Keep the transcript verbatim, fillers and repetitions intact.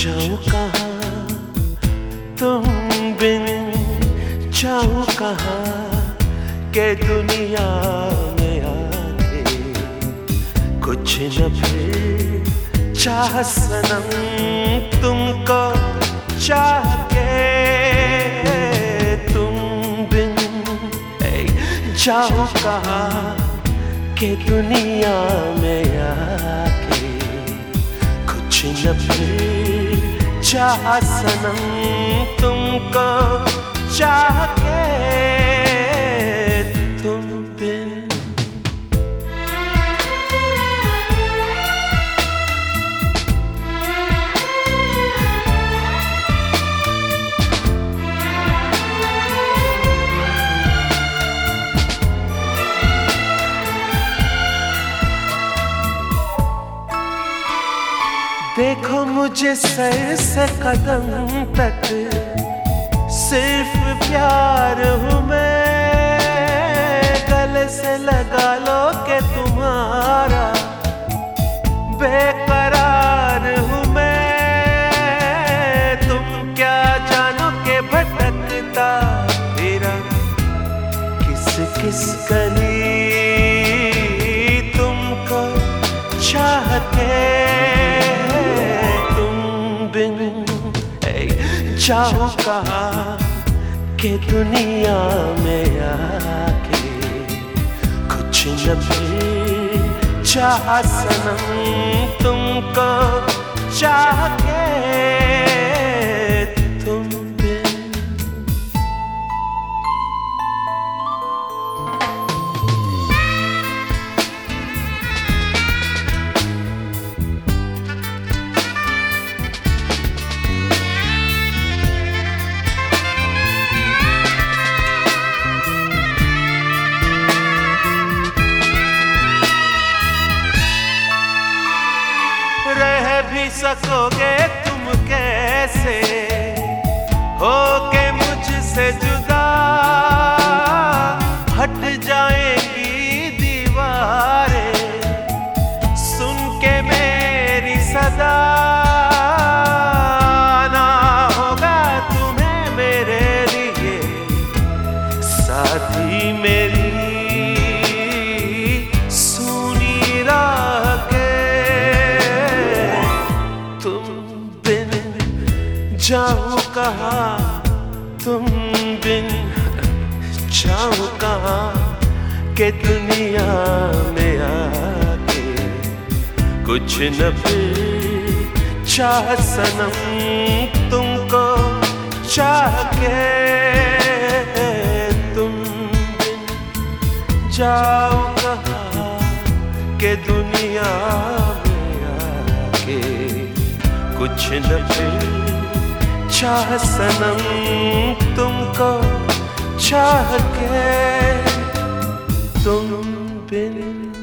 जाऊं कहाँ तुम बिन, जाऊं कहाँ के दुनिया में आके कुछ न फिर चाह सनम तुमको चाह के तुम बिन। जाऊं कहाँ के दुनिया में आके कुछ न फिर चाह सनम तुमको चाह के तुम बिन। देखो मुझे सर से कदम तक सिर्फ प्यार हूँ मैं, गले से लगा लो के तुम्हारा बेकरार हूँ मैं। तुम क्या जानो के भटकता फिरा किस किस गली तुमको चाह के जाऊं कहाँ के दुनिया में आके कुछ न फिर चाह सनम तुमको चाह के तुम बिन। रह भी सकोगे तुम कैसे होके मुझसे जुदा, हट जाएंगी दीवारें सुन के मेरी सदा। ना होगा तुम्हें मेरे लिए साथी मेरी जाऊं कहाँ तुम बिन, जाऊं कहाँ के दुनिया में आके कुछ न फिर चाह सनम तुमको चाह के तुम बिन। जाऊं कहाँ के दुनिया में आके कुछ न फिर चाह सनम तुमको चाह के तुम बिन।